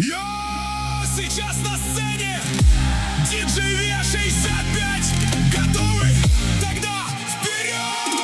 Я сейчас на сцене диджей V65. Готовы? Тогда вперед!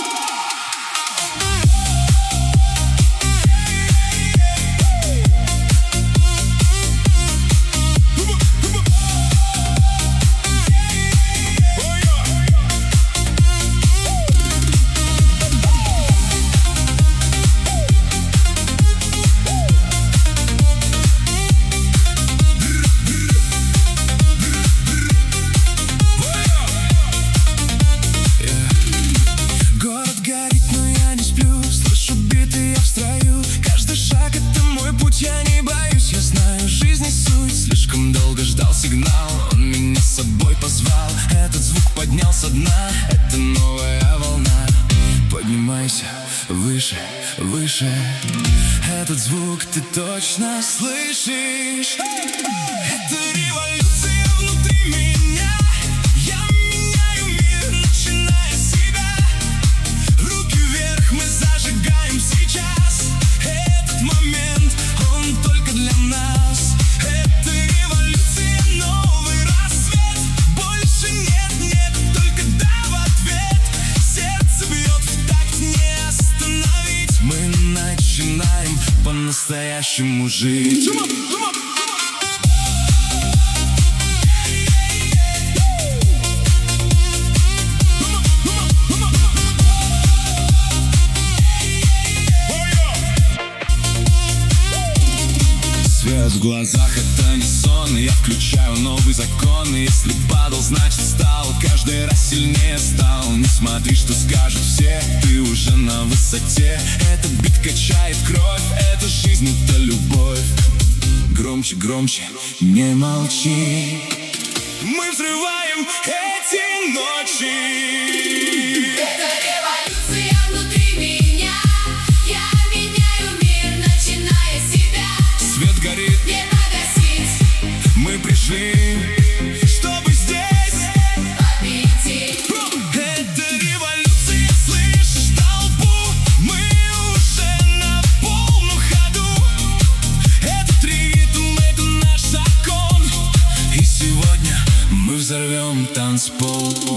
Я не боюсь, я знаю жизнь и суть. Слишком долго ждал сигнал, он меня с собой позвал. Этот звук поднял со дна, это новая волна. Поднимайся выше, выше. Этот звук ты точно слышишь. Это революция внутри меня. Я меняю мир, начиная с себя. Руки вверх, мы зажигаем сейчас. Этот момент только для нас. Это революция, новый рассвет. Больше нет, только да в ответ. Сердце бьет в такт, не остановить. Мы начинаем по-настоящему жить. Свет в глазах — это не сон. Я включаю новый закон. И если падал, значит встал. Каждый раз сильнее стал. Не смотри, что скажут все. Ты уже на высоте. Этот бит качает кровь. Это жизнь, это любовь. Громче, громче, не молчи. Мы взрываем эти ночи. Это революция внутри меня. Я меняю мир, начиная с себя. Свет горит, Не погасить, мы пришли, чтобы здесь победить. Это революция, слышишь толпу? Мы уже на полном ходу. Этот ритм, это наш закон. И сегодня мы взорвем танцпол.